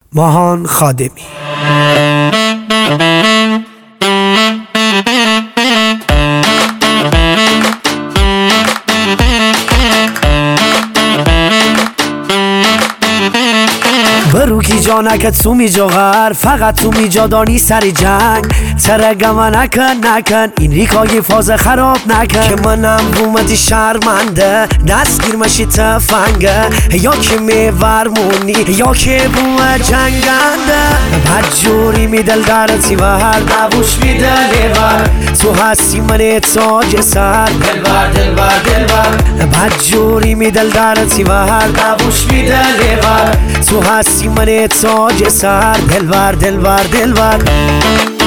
ماهان خادمی. برو کی جا نکد تو می جاغر، فقط تو می جادانی سر جنگ. ترگم نکن این ریکای فاز خراب نکن، که منم بومتی شرمنده دستگیر مشی تفنگه، یا که میورمونی یا که بوم جنگنده. بد جوری می دل درتی و هر نبوش می دلیور، تو هستی من تاج سر دلبر. بد جوری می دل درتی و هر نبوش می دلیور، تو هستی من تاج سر دلبر.